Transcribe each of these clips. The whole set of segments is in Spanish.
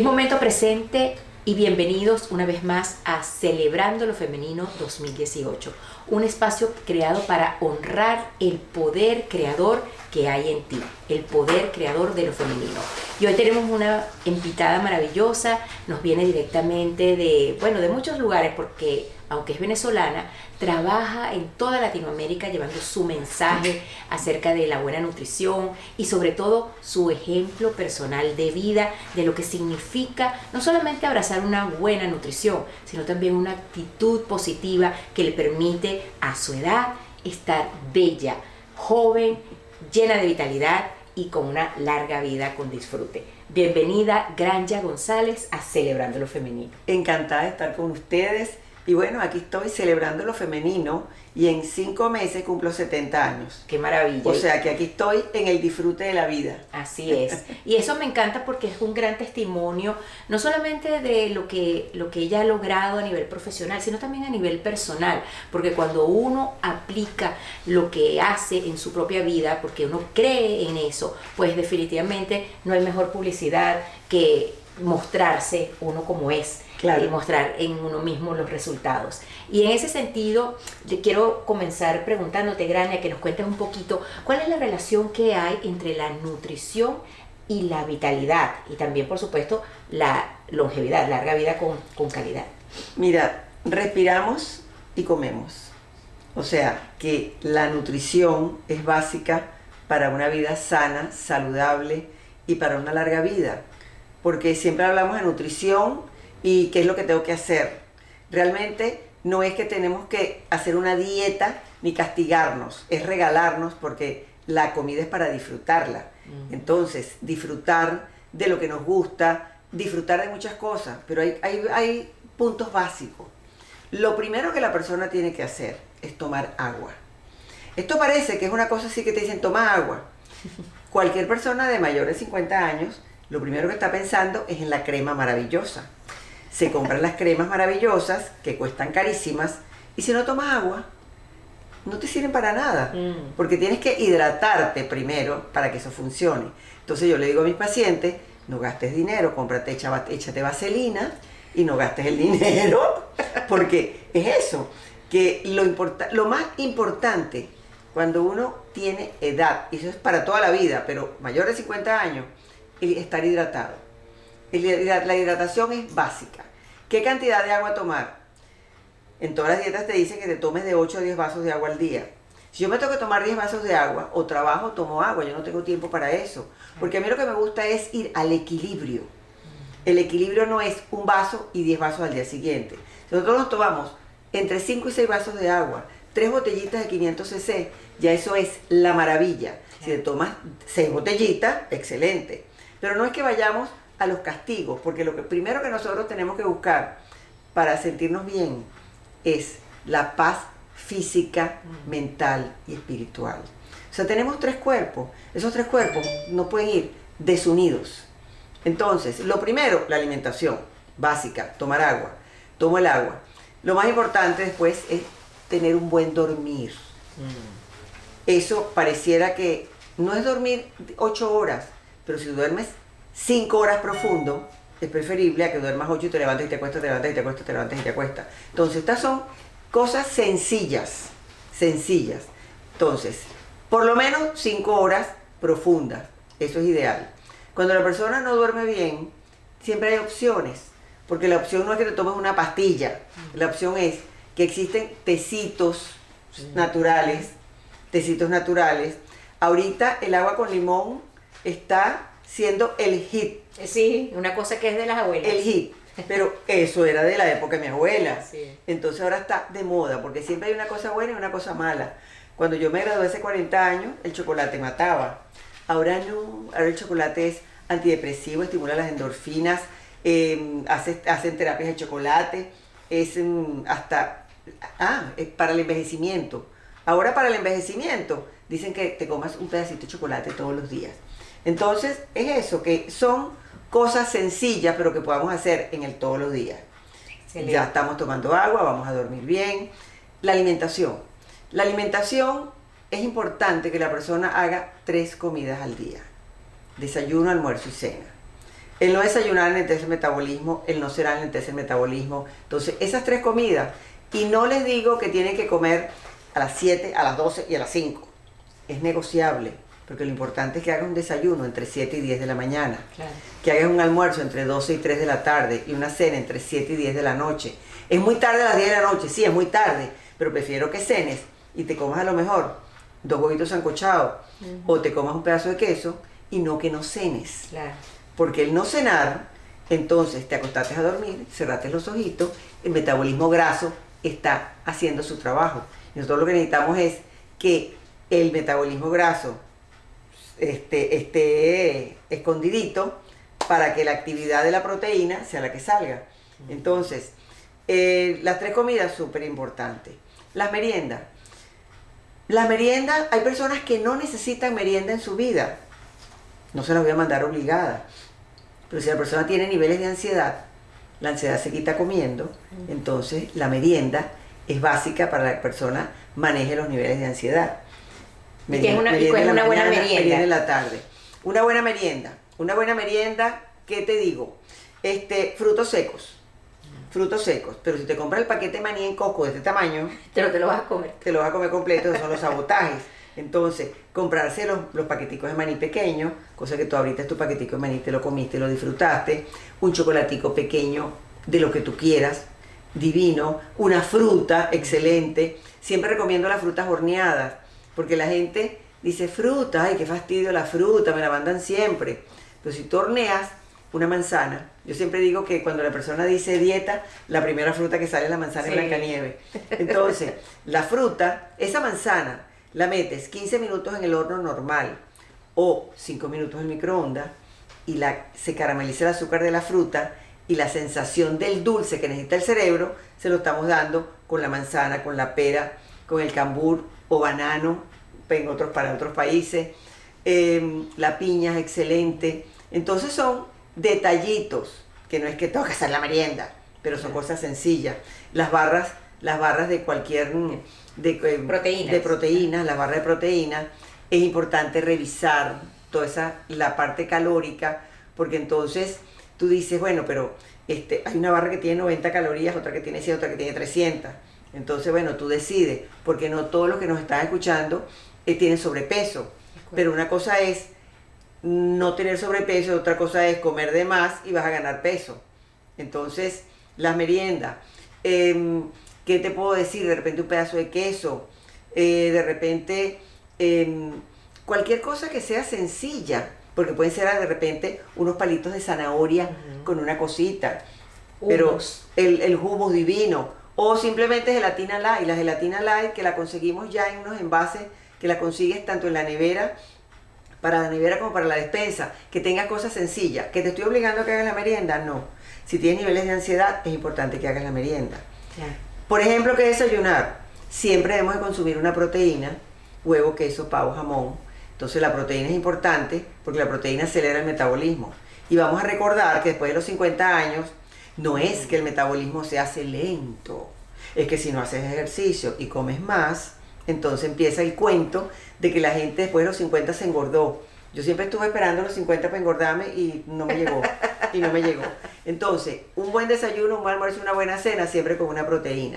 Feliz momento presente y bienvenidos una vez más a Celebrando lo Femenino 2018, un espacio creado para honrar el poder creador que hay en ti, el poder creador de lo femenino. Y hoy tenemos una invitada maravillosa, nos viene directamente de muchos lugares, porque aunque es venezolana, trabaja en toda Latinoamérica llevando su mensaje acerca de la buena nutrición y sobre todo su ejemplo personal de vida, de lo que significa no solamente abrazar una buena nutrición, sino también una actitud positiva que le permite a su edad estar bella, joven, llena de vitalidad y con una larga vida con disfrute. Bienvenida, Granja González, a Celebrando lo Femenino. Encantada de estar con ustedes. Y bueno, aquí estoy celebrando lo femenino y en 5 meses cumplo 70 años. ¡Qué maravilla! O sea que aquí estoy en el disfrute de la vida. Así es. Y eso me encanta porque es un gran testimonio, no solamente de lo que ella ha logrado a nivel profesional, sino también a nivel personal. Porque cuando uno aplica lo que hace en su propia vida, porque uno cree en eso, pues definitivamente no hay mejor publicidad que mostrarse uno como es. Claro. Y mostrar en uno mismo los resultados. Y en ese sentido, yo quiero comenzar preguntándote, Granja, que nos cuentes un poquito cuál es la relación que hay entre la nutrición y la vitalidad, y también, por supuesto, la longevidad, larga vida con calidad. Mira, respiramos y comemos. O sea, que la nutrición es básica para una vida sana, saludable y para una larga vida. Porque siempre hablamos de nutrición y qué es lo que tengo que hacer. Realmente no es que tenemos que hacer una dieta ni castigarnos, es regalarnos, porque la comida es para disfrutarla. Entonces, disfrutar de lo que nos gusta, disfrutar de muchas cosas, pero hay puntos básicos. Lo primero que la persona tiene que hacer es tomar agua. Esto parece que es una cosa así que te dicen, toma agua. Cualquier persona de mayor de 50 años, lo primero que está pensando es en la crema maravillosa. Se compran las cremas maravillosas que cuestan carísimas, y si no tomas agua no te sirven para nada, porque tienes que hidratarte primero para que eso funcione. Entonces yo le digo a mis pacientes, no gastes dinero, échate vaselina y no gastes el dinero, porque es eso, que lo más importante cuando uno tiene edad, y eso es para toda la vida, pero mayor de 50 años, es estar hidratado. La hidratación es básica. ¿Qué cantidad de agua tomar? En todas las dietas te dicen que te tomes de 8 a 10 vasos de agua al día. Si yo me tengo que tomar 10 vasos de agua, o trabajo, tomo agua, yo no tengo tiempo para eso. Porque a mí lo que me gusta es ir al equilibrio. El equilibrio no es un vaso y 10 vasos al día siguiente. Si nosotros nos tomamos entre 5 y 6 vasos de agua, 3 botellitas de 500 cc, ya eso es la maravilla. Si te tomas 6 botellitas, excelente. Pero no es que vayamos a los castigos, porque lo primero que nosotros tenemos que buscar para sentirnos bien es la paz física, mental y espiritual. O sea, tenemos 3 cuerpos. Esos 3 cuerpos no pueden ir desunidos. Entonces, lo primero, la alimentación básica, tomar agua. Tomo el agua. Lo más importante después es tener un buen dormir. Eso pareciera que no es dormir 8 horas, pero si duermes 5 horas profundo, es preferible a que duermas 8 y te levantes y te acuestas, te levantas y te acuestas, te levantas y te acuestas. Entonces, estas son cosas sencillas. Entonces, por lo menos 5 horas profundas, eso es ideal. Cuando la persona no duerme bien, siempre hay opciones, porque la opción no es que te tomes una pastilla, la opción es que existen tecitos naturales. Ahorita el agua con limón está siendo el hit. Sí, una cosa que es de las abuelas. El hit. Pero eso era de la época de mi abuela. Sí. Entonces ahora está de moda, porque siempre hay una cosa buena y una cosa mala. Cuando yo me gradué hace 40 años, el chocolate mataba. Ahora no, ahora el chocolate es antidepresivo, estimula las endorfinas, hacen terapias de chocolate, es para el envejecimiento. Ahora para el envejecimiento dicen que te comas un pedacito de chocolate todos los días. Entonces es eso, que son cosas sencillas, pero que podamos hacer en el todos los días. Excelente. Ya estamos tomando agua, vamos a dormir bien. La alimentación. La alimentación es importante que la persona haga 3 comidas al día. Desayuno, almuerzo y cena. El no desayunar enlentece el metabolismo, el no cenar enlentece el metabolismo. Entonces, esas 3 comidas. Y no les digo que tienen que comer a las 7, a las 12 y a las 5. Es negociable, porque lo importante es que hagas un desayuno entre 7 y 10 de la mañana. Claro. Que hagas un almuerzo entre 12 y 3 de la tarde y una cena entre 7 y 10 de la noche. Es muy tarde a las 10 de la noche, sí, es muy tarde, pero prefiero que cenes y te comas a lo mejor 2 huevitos sancochados o te comas un pedazo de queso y no que no cenes. Claro. Porque el no cenar, entonces te acostaste a dormir, cerraste los ojitos, el metabolismo graso está haciendo su trabajo. Y nosotros lo que necesitamos es que el metabolismo graso esté escondidito para que la actividad de la proteína sea la que salga. Entonces, las 3 comidas súper importantes. Las meriendas. Las meriendas, hay personas que no necesitan merienda en su vida. No se las voy a mandar obligada. Pero si la persona tiene niveles de ansiedad, la ansiedad se quita comiendo, entonces la merienda es básica para que la persona maneje los niveles de ansiedad. ¿Y qué es una buena merienda? Merienda en la tarde. Una buena merienda, ¿qué te digo? Frutos secos. Frutos secos. Pero si te compras el paquete de maní en Costco de este tamaño, te lo vas a comer. Te lo vas a comer completo, esos son los sabotajes. Entonces, comprarse los paqueticos de maní pequeños, cosa que tú ahorita es tu paquetico de maní, te lo comiste, lo disfrutaste, un chocolatico pequeño de lo que tú quieras, divino, una fruta excelente. Siempre recomiendo las frutas horneadas, porque la gente dice fruta, ay, qué fastidio la fruta, me la mandan siempre. Pero si tú horneas una manzana, yo siempre digo que cuando la persona dice dieta, la primera fruta que sale es la manzana de Blancanieves. Entonces, la fruta, esa manzana, la metes 15 minutos en el horno normal o 5 minutos en el microondas y se carameliza el azúcar de la fruta y la sensación del dulce que necesita el cerebro se lo estamos dando con la manzana, con la pera, con el cambur o banano para otros países. La piña es excelente. Entonces son detallitos que no es que tengo que hacer la merienda, pero son cosas sencillas. Las barras de cualquier proteínas, la barra de proteínas, es importante revisar toda la parte calórica, porque entonces tú dices, bueno, pero hay una barra que tiene 90 calorías, otra que tiene 100, otra que tiene 300. Entonces, bueno, tú decides, porque no todos los que nos están escuchando tienen sobrepeso. Pero una cosa es no tener sobrepeso, otra cosa es comer de más y vas a ganar peso. Entonces, las meriendas, ¿qué te puedo decir? De repente un pedazo de queso, de repente cualquier cosa que sea sencilla, porque pueden ser de repente unos palitos de zanahoria con una cosita, pero el hummus divino, o simplemente gelatina light. La gelatina light que la conseguimos ya en unos envases, que la consigues tanto en la nevera, para la nevera como para la despensa, que tengas cosas sencillas. ¿Que te estoy obligando a que hagas la merienda? No. Si tienes niveles de ansiedad, es importante que hagas la merienda. Claro. Por ejemplo, que desayunar. Siempre debemos de consumir una proteína, huevo, queso, pavo, jamón. Entonces la proteína es importante porque la proteína acelera el metabolismo. Y vamos a recordar que después de los 50 años, no es que el metabolismo se hace lento. Es que si no haces ejercicio y comes más, entonces empieza el cuento de que la gente después de los 50 se engordó. Yo siempre estuve esperando los 50 para engordarme y no me llegó. Entonces, un buen desayuno, un buen almuerzo, una buena cena, siempre con una proteína.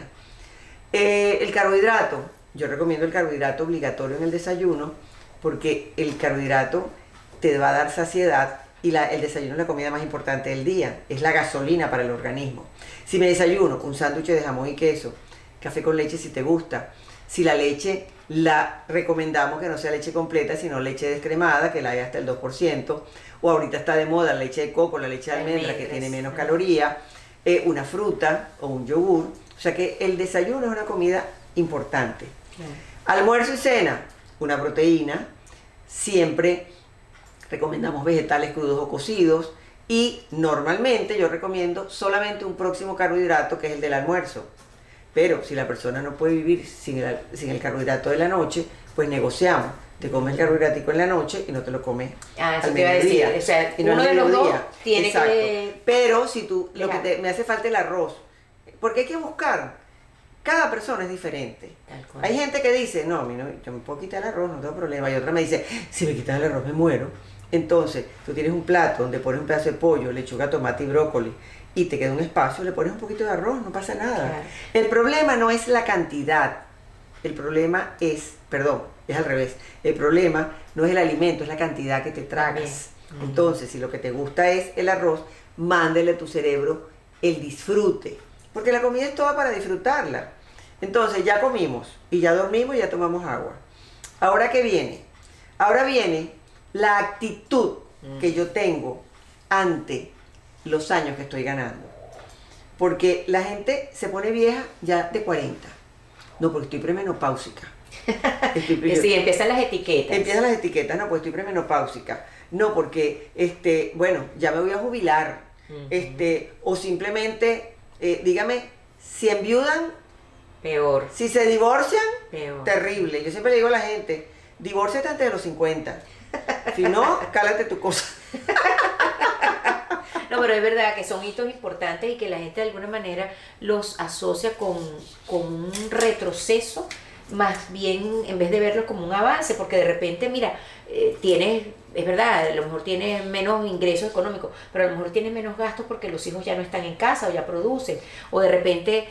El carbohidrato. Yo recomiendo el carbohidrato obligatorio en el desayuno porque el carbohidrato te va a dar saciedad y el desayuno es la comida más importante del día. Es la gasolina para el organismo. Si me desayuno un sándwich de jamón y queso, café con leche si te gusta. Si la leche la recomendamos que no sea leche completa, sino leche descremada, que la hay hasta el 2%, o ahorita está de moda la leche de coco, la leche de almendra, que tiene menos calorías, una fruta o un yogur. O sea que el desayuno es una comida importante. Claro. Almuerzo y cena, una proteína. Siempre recomendamos vegetales crudos o cocidos, y normalmente yo recomiendo solamente un próximo carbohidrato, que es el del almuerzo. Pero si la persona no puede vivir sin el carbohidrato de la noche, pues negociamos. Te comes el carbohidratico en la noche y no te lo comes eso al te iba a decir. mediodía. O sea, Y no uno al de los dos mediodía. tiene Exacto. que... Pero si tú, Dejar. me hace falta el arroz. Porque hay que buscar. Cada persona es diferente. Tal cual. Hay gente que dice, no, yo me puedo quitar el arroz, no tengo problema. Y otra me dice, si me quitas el arroz me muero. Entonces, tú tienes un plato donde pones un pedazo de pollo, lechuga, tomate y brócoli, y te queda un espacio, le pones un poquito de arroz, no pasa nada. Claro. El problema no es la cantidad, el problema es, perdón, es al revés, el problema no es el alimento, es la cantidad que te tragas. Entonces, si lo que te gusta es el arroz, mándale a tu cerebro el disfrute, porque la comida es toda para disfrutarla. Entonces, ya comimos, y ya dormimos, y ya tomamos agua. ¿Ahora qué viene? Ahora viene la actitud que yo tengo ante los años que estoy ganando. Porque la gente se pone vieja ya de 40. No, porque estoy premenopáusica. Sí, empiezan las etiquetas. Empiezan las etiquetas, no, pues estoy premenopáusica. No, porque, bueno, ya me voy a jubilar. O simplemente, dígame, si enviudan, peor. si se divorcian, Peor. terrible. Yo siempre le digo a la gente, divórciate antes de los 50. Si no, cálate tu cosa. No, pero es verdad que son hitos importantes y que la gente de alguna manera los asocia con un retroceso, más bien en vez de verlo como un avance, porque de repente, mira, es verdad, a lo mejor tienes menos ingresos económicos, pero a lo mejor tienes menos gastos porque los hijos ya no están en casa o ya producen, o de repente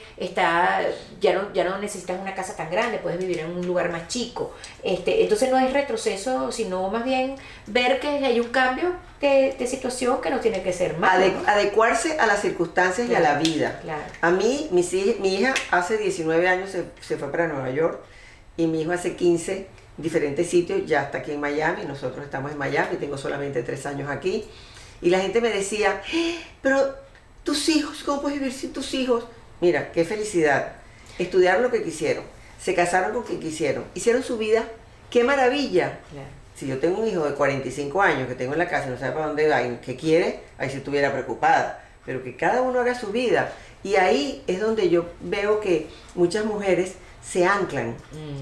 ya no necesitas una casa tan grande, puedes vivir en un lugar más chico. Entonces no es retroceso, sino más bien ver que hay un cambio de situación que no tiene que ser malo, ¿no? Adecuarse a las circunstancias, claro, y a la vida. Claro. A mí, mi hija hace 19 años se fue para Nueva York, y mi hijo hace 15, diferentes sitios, ya está aquí en Miami, nosotros estamos en Miami, tengo solamente 3 años aquí, y la gente me decía, pero tus hijos, ¿cómo puedes vivir sin tus hijos? Mira, qué felicidad, estudiaron lo que quisieron, se casaron con quien quisieron, hicieron su vida, qué maravilla. Claro. Si yo tengo un hijo de 45 años que tengo en la casa y no sabe para dónde va y qué quiere, ahí sí estuviera preocupada, pero que cada uno haga su vida, y ahí es donde yo veo que muchas mujeres se anclan,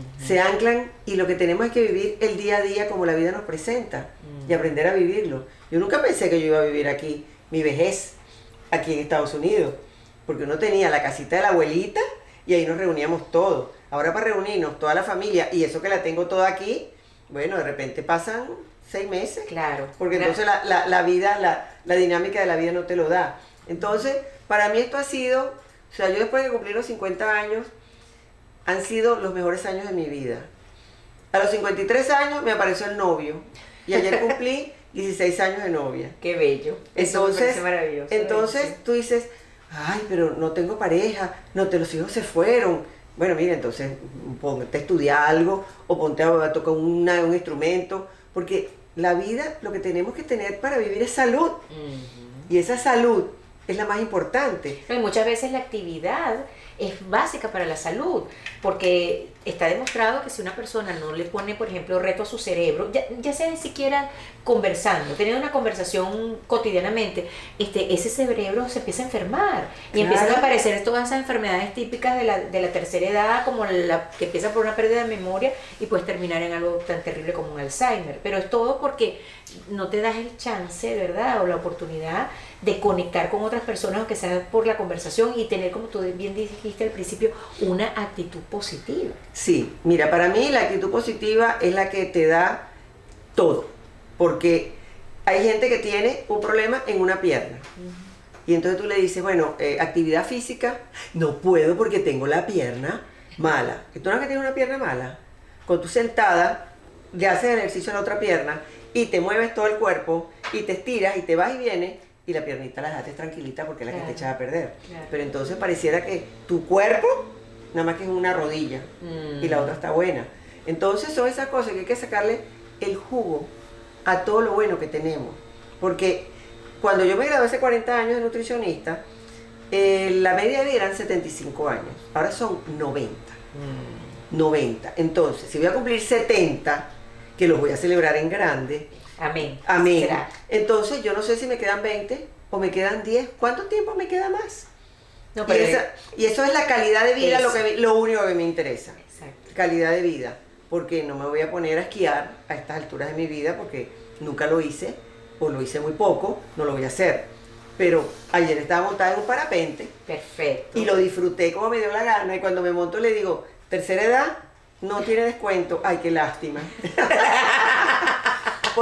y lo que tenemos es que vivir el día a día como la vida nos presenta y aprender a vivirlo. Yo nunca pensé que yo iba a vivir aquí, mi vejez, aquí en Estados Unidos, porque uno tenía la casita de la abuelita y ahí nos reuníamos todos. Ahora para reunirnos toda la familia, y eso que la tengo toda aquí, bueno, de repente pasan 6 meses. Claro. Porque entonces la vida, la dinámica de la vida no te lo da. Entonces, para mí esto ha sido, o sea, yo después de cumplir los 50 años, han sido los mejores años de mi vida. A los 53 años me apareció el novio, y ayer cumplí 16 años de novia. Qué bello. Eso me parece maravilloso. Entonces tú dices, ay, pero no tengo pareja, los hijos se fueron. Bueno, mira, entonces ponte a estudiar algo, o ponte a tocar un instrumento, porque la vida, lo que tenemos que tener para vivir es salud. Y esa salud es la más importante. Y muchas veces la actividad es básica para la salud, porque está demostrado que si una persona no le pone, por ejemplo, reto a su cerebro, ya sea ni siquiera conversando, teniendo una conversación cotidianamente, ese cerebro se empieza a enfermar y empiezan a aparecer todas esas enfermedades típicas de la tercera edad, como la que empieza por una pérdida de memoria y puedes terminar en algo tan terrible como un Alzheimer. Pero es todo porque no te das el chance, ¿verdad? O la oportunidad de conectar con otras personas, aunque sea por la conversación, y tener, como tú bien dijiste al principio, una actitud positiva. Sí, mira, para mí la actitud positiva es la que te da todo, porque hay gente que tiene un problema en una pierna, y entonces tú le dices, bueno, actividad física, no puedo porque tengo la pierna mala. ¿Y tú no es que tienes una pierna mala? Cuando tú sentada, le haces ejercicio a la otra pierna, y te mueves todo el cuerpo, y te estiras, y te vas y vienes, y la piernita la dejaste tranquilita porque es la que te echaba a perder. Claro. Pero entonces pareciera que tu cuerpo nada más que es una rodilla y la otra está buena. Entonces son esas cosas que hay que sacarle el jugo a todo lo bueno que tenemos. Porque cuando yo me gradué hace 40 años de nutricionista, la media de vida eran 75 años, ahora son 90. 90. Entonces, si voy a cumplir 70, que los voy a celebrar en grande. Amén. Amén. Será. Entonces yo no sé si me quedan 20 o me quedan 10. ¿Cuánto tiempo me queda más? No, pero y eso es la calidad de vida, lo único que me interesa. Exacto. Calidad de vida. Porque no me voy a poner a esquiar a estas alturas de mi vida, porque nunca lo hice, o lo hice muy poco, no lo voy a hacer. Pero ayer estaba montada en un parapente. Perfecto. Y lo disfruté como me dio la gana. Y cuando me monto le digo, tercera edad, no tiene descuento. Ay, qué lástima.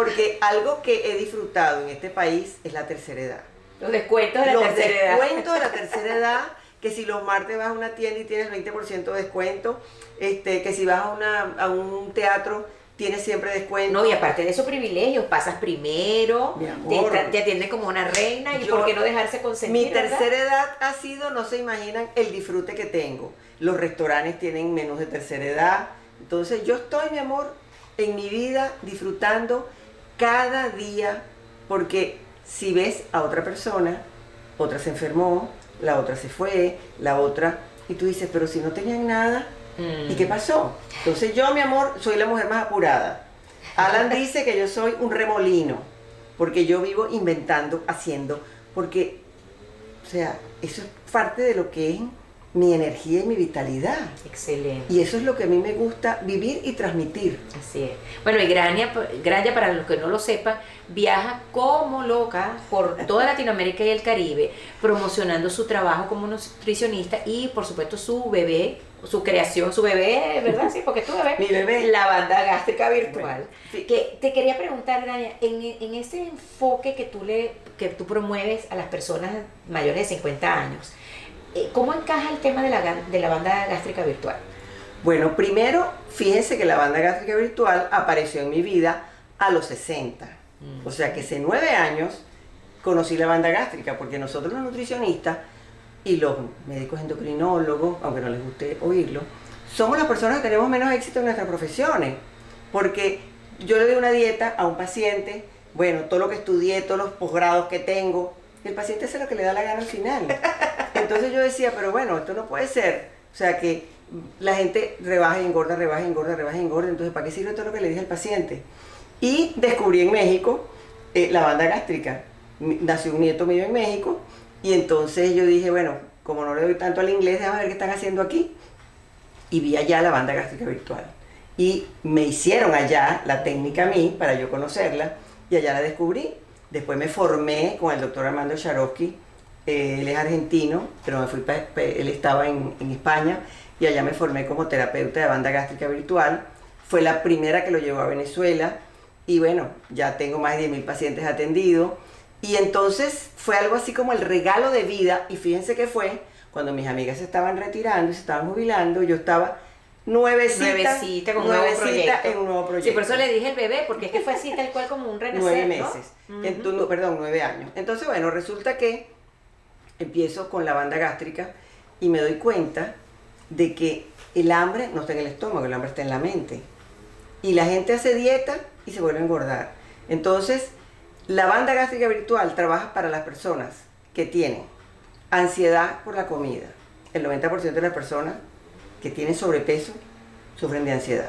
porque algo que he disfrutado en este país es la tercera edad. Los descuentos de la tercera edad. Los descuentos de la tercera edad, que si los martes vas a una tienda y tienes 20% de descuento, que si vas a un teatro tienes siempre descuento. No, y aparte de esos privilegios, pasas primero, Mi amor, te atienden como una reina, y ¿por qué no dejarse consentir? Mi tercera edad ha sido, no se imaginan el disfrute que tengo. Los restaurantes tienen menús de tercera edad. Entonces yo estoy, mi amor, en mi vida disfrutando cada día, porque si ves a otra persona, otra se enfermó, la otra se fue, la otra, y tú dices, pero si no tenían nada, ¿y qué pasó? Entonces yo, mi amor, soy la mujer más apurada. Alan dice que yo soy un remolino, porque yo vivo inventando, haciendo, porque, o sea, eso es parte de lo que es mi energía y mi vitalidad. Excelente. Y eso es lo que a mí me gusta vivir y transmitir. Así es. Bueno, y Graña, para los que no lo sepan, viaja como loca por toda Latinoamérica y el Caribe, promocionando su trabajo como nutricionista y, por supuesto, su bebé, su creación, su bebé, ¿verdad? Sí, porque es tu bebé. Mi bebé. La banda gástrica virtual. Bueno, sí. Que te quería preguntar, Graña, en ese enfoque que tú promueves a las personas mayores de 50 años, ¿cómo encaja el tema de la banda gástrica virtual? Bueno, primero, fíjense que la banda gástrica virtual apareció en mi vida a los 60. O sea que hace 9 años conocí la banda gástrica, porque nosotros los nutricionistas y los médicos endocrinólogos, aunque no les guste oírlo, somos las personas que tenemos menos éxito en nuestras profesiones. Porque yo le doy una dieta a un paciente, bueno, todo lo que estudié, todos los posgrados que tengo, y el paciente hace lo que le da la gana al final. Entonces yo decía, pero bueno, esto no puede ser. O sea que la gente rebaja y engorda, rebaja y engorda, rebaja y engorda. Entonces, ¿para qué sirve todo lo que le dije al paciente? Y descubrí en México la banda gástrica. Nació un nieto mío en México. Y entonces yo dije, bueno, como no le doy tanto al inglés, déjame ver qué están haciendo aquí. Y vi allá la banda gástrica virtual. Y me hicieron allá la técnica a mí para yo conocerla. Y allá la descubrí. Después me formé con el doctor Armando Sharovsky. Él es argentino, pero él estaba en España, y allá me formé como terapeuta de banda gástrica virtual. Fue la primera que lo llevó a Venezuela, y bueno, ya tengo más de 10.000 pacientes atendidos. Y entonces fue algo así como el regalo de vida. Y fíjense que fue cuando mis amigas se estaban retirando y se estaban jubilando, yo estaba nuevecita con un nuevo proyecto. En un nuevo proyecto. Sí, por eso le dije el bebé, porque es que fue así tal cual como un renacer, 9 meses, ¿no? Entonces, perdón, 9 años. Entonces, bueno, resulta que empiezo con la banda gástrica y me doy cuenta de que el hambre no está en el estómago, el hambre está en la mente. Y la gente hace dieta y se vuelve a engordar. Entonces, la banda gástrica virtual trabaja para las personas que tienen ansiedad por la comida. El 90% de las personas que tienen sobrepeso sufren de ansiedad.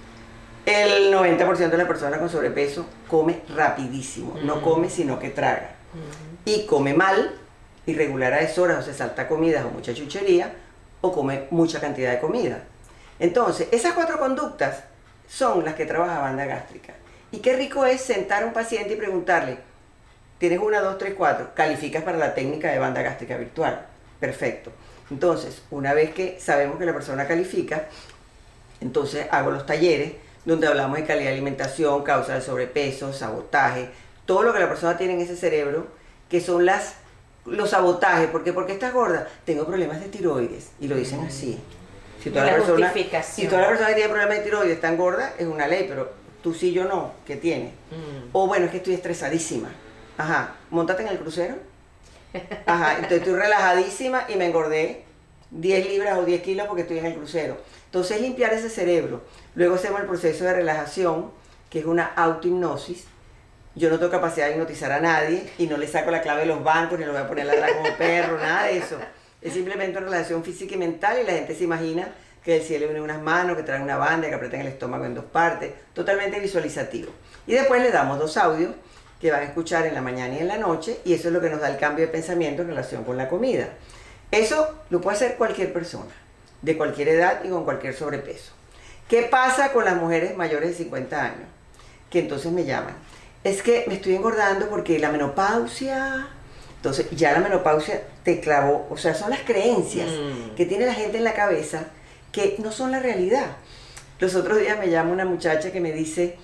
El 90% de las personas con sobrepeso come rapidísimo, no come sino que traga. Y come mal, irregular a deshoras, o se salta comidas o mucha chuchería, o come mucha cantidad de comida. Entonces, esas 4 conductas son las que trabaja banda gástrica. Y qué rico es sentar a un paciente y preguntarle, ¿tienes 1, 2, 3, 4? Calificas para la técnica de banda gástrica virtual. Perfecto. Entonces, una vez que sabemos que la persona califica, entonces hago los talleres donde hablamos de calidad de alimentación, causa de sobrepeso, sabotaje, todo lo que la persona tiene en ese cerebro, que son los sabotajes. ¿Por qué? ¿Por qué estás gorda? Tengo problemas de tiroides. Y lo dicen así. Si toda la persona que tiene problemas de tiroides está gorda, es una ley, pero tú sí, yo no, ¿qué tiene? O bueno, es que estoy estresadísima. Ajá, ¿móntate en el crucero? Ajá, entonces estoy relajadísima y me engordé 10 libras o 10 kilos porque estoy en el crucero. Entonces limpiar ese cerebro. Luego hacemos el proceso de relajación, que es una autohipnosis. Yo no tengo capacidad de hipnotizar a nadie y no le saco la clave de los bancos, ni lo voy a poner a ladrar como perro, nada de eso. Es simplemente una relación física y mental, y la gente se imagina que del cielo vienen unas manos, que traen una banda, que apretan el estómago en 2 partes, totalmente visualizativo. Y después le damos 2 audios que van a escuchar en la mañana y en la noche, y eso es lo que nos da el cambio de pensamiento en relación con la comida. Eso lo puede hacer cualquier persona, de cualquier edad y con cualquier sobrepeso. ¿Qué pasa con las mujeres mayores de 50 años? Que entonces me llaman. Es que me estoy engordando porque la menopausia... Entonces ya la menopausia te clavó, o sea, son las creencias que tiene la gente en la cabeza que no son la realidad. Los otros días me llama una muchacha que me dice,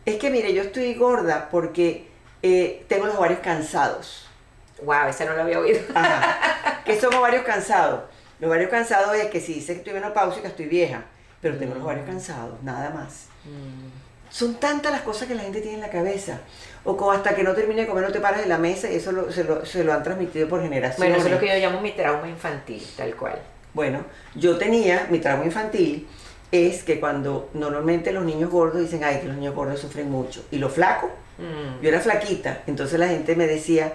Es que mire, yo estoy gorda porque tengo los ovarios cansados. Wow, esa no la había oído. Ajá. ¿Qué son ovarios cansados? Los ovarios cansados es que si dice que estoy menopáusica, estoy vieja, pero tengo los ovarios cansados, nada más. Son tantas las cosas que la gente tiene en la cabeza. O como hasta que no termine de comer no te paras de la mesa, y eso se lo han transmitido por generaciones. Bueno, eso es lo que yo llamo mi trauma infantil, tal cual. Bueno, yo tenía mi trauma infantil, es que cuando normalmente los niños gordos dicen, ay, que los niños gordos sufren mucho. Y los flacos, yo era flaquita, entonces la gente me decía,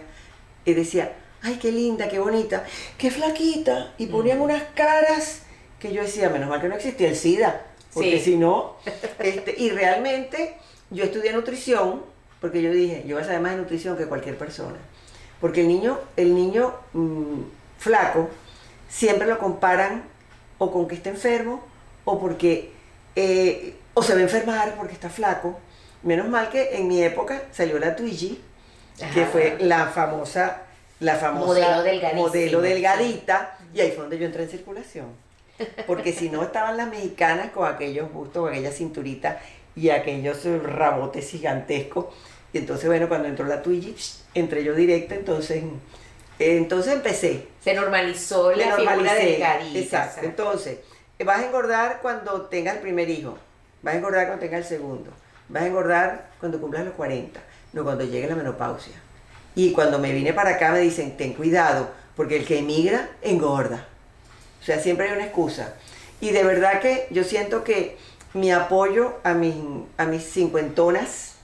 ay, qué linda, qué bonita, qué flaquita. Y ponían unas caras que yo decía, menos mal que no existía el SIDA, porque si no, y realmente yo estudié nutrición, porque yo dije, yo voy a saber más de nutrición que cualquier persona. Porque el niño flaco, siempre lo comparan o con que está enfermo, o porque, o se va a enfermar porque está flaco. Menos mal que en mi época salió la Twiggy, que fue la famosa modelo delgadita, y ahí fue donde yo entré en circulación. Porque si no estaban las mexicanas con aquellos bustos, con aquella cinturita y aquellos rabotes gigantescos. Y entonces, bueno, cuando entró la Twiggy, entré yo directa, entonces empecé. Se normalizó la figura delgadita. Exacto. Entonces, vas a engordar cuando tengas el primer hijo, vas a engordar cuando tengas el segundo, vas a engordar cuando cumplas los 40, no cuando llegue la menopausia. Y cuando me vine para acá me dicen, ten cuidado, porque el que emigra engorda. O sea, siempre hay una excusa. Y de verdad que yo siento que mi apoyo a mis cincuentonas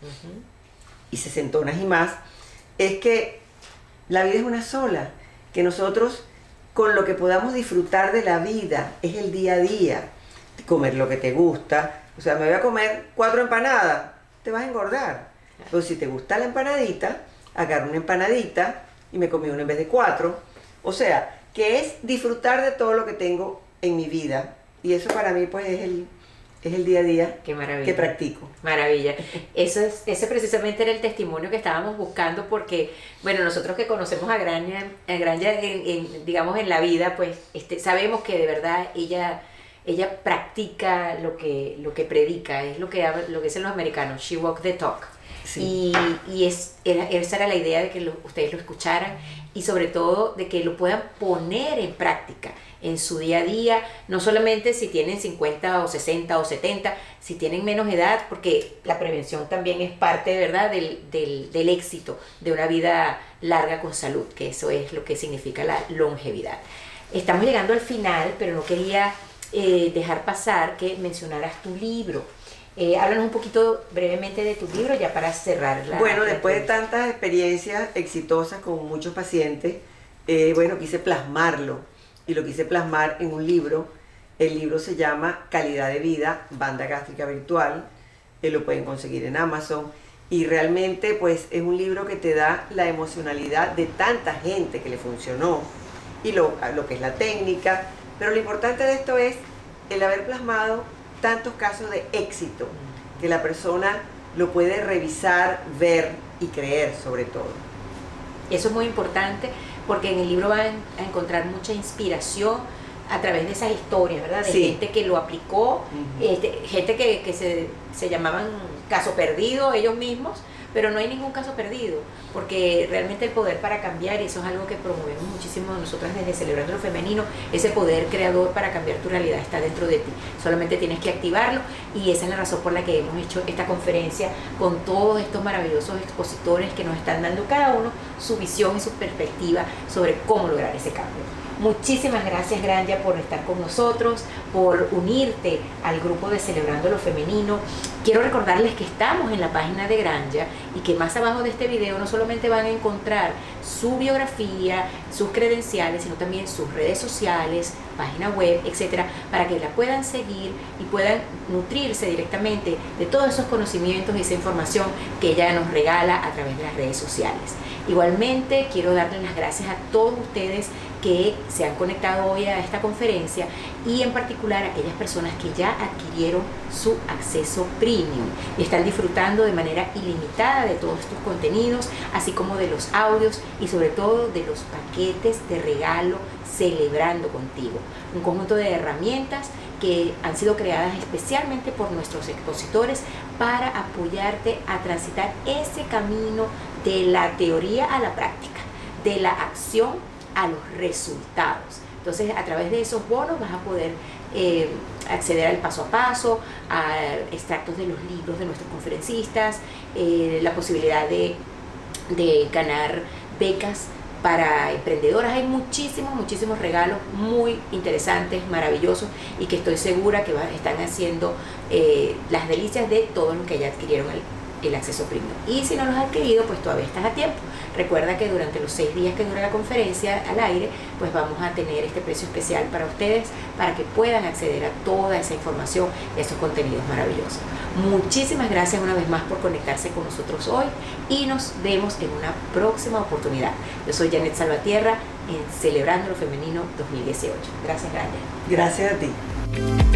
y sesentonas y más, es que la vida es una sola, que nosotros con lo que podamos disfrutar de la vida es el día a día, comer lo que te gusta. O sea, me voy a comer 4 empanadas, te vas a engordar. Pero si te gusta la empanadita, agarro una empanadita y me comí una en vez de 4. O sea, que es disfrutar de todo lo que tengo en mi vida. Y eso para mí pues es el día a día. Qué maravilla. Que practico. Maravilla. Ese precisamente era el testimonio que estábamos buscando, porque, bueno, nosotros que conocemos a Granja digamos en la vida, pues sabemos que de verdad ella practica lo que predica, es lo que dicen los americanos, she walk the talk. Sí. Y esa era la idea de que ustedes lo escucharan y sobre todo de que lo puedan poner en práctica en su día a día, no solamente si tienen 50 o 60 o 70, si tienen menos edad, porque la prevención también es parte, ¿verdad?, del éxito de una vida larga con salud, que eso es lo que significa la longevidad. Estamos llegando al final, pero no quería dejar pasar que mencionaras tu libro. Háblanos un poquito brevemente de tu libro ya para cerrar Bueno, después de tantas experiencias exitosas con muchos pacientes, bueno, quise plasmarlo y lo quise plasmar en un libro. El libro se llama Calidad de Vida, Banda Gástrica Virtual, lo pueden conseguir en Amazon y realmente pues es un libro que te da la emocionalidad de tanta gente que le funcionó y lo que es la técnica, pero lo importante de esto es el haber plasmado tantos casos de éxito, que la persona lo puede revisar, ver y creer sobre todo. Eso es muy importante porque en el libro van a encontrar mucha inspiración a través de esas historias, ¿verdad? De gente que lo aplicó, gente que se llamaban caso perdido ellos mismos, pero no hay ningún caso perdido, porque realmente el poder para cambiar, y eso es algo que promovemos muchísimo nosotras desde Celebrando lo Femenino, ese poder creador para cambiar tu realidad está dentro de ti, solamente tienes que activarlo, y esa es la razón por la que hemos hecho esta conferencia con todos estos maravillosos expositores que nos están dando cada uno su visión y su perspectiva sobre cómo lograr ese cambio. Muchísimas gracias, Granja, por estar con nosotros, por unirte al grupo de Celebrando lo Femenino. Quiero recordarles que estamos en la página de Granja y que más abajo de este video no solamente van a encontrar su biografía, sus credenciales, sino también sus redes sociales, página web, etcétera, para que la puedan seguir y puedan nutrirse directamente de todos esos conocimientos y esa información que ella nos regala a través de las redes sociales. Igualmente, quiero darles las gracias a todos ustedes que se han conectado hoy a esta conferencia y en particular a aquellas personas que ya adquirieron su acceso premium y están disfrutando de manera ilimitada de todos estos contenidos, así como de los audios y sobre todo de los paquetes de regalo Celebrando Contigo, un conjunto de herramientas que han sido creadas especialmente por nuestros expositores para apoyarte a transitar ese camino de la teoría a la práctica, de la acción a los resultados. Entonces, a través de esos bonos vas a poder acceder al paso a paso, a extractos de los libros de nuestros conferencistas, la posibilidad de ganar becas para emprendedoras. Hay muchísimos regalos muy interesantes, maravillosos, y que estoy segura que están haciendo las delicias de todos los que ya adquirieron el acceso premium. Y si no los has adquirido, pues todavía estás a tiempo. Recuerda que durante los 6 días que dura la conferencia al aire, pues vamos a tener este precio especial para ustedes, para que puedan acceder a toda esa información y a esos contenidos maravillosos. Muchísimas gracias una vez más por conectarse con nosotros hoy, y nos vemos en una próxima oportunidad. Yo soy Janet Salvatierra en Celebrando lo Femenino 2018. Gracias, grande. Gracias a ti.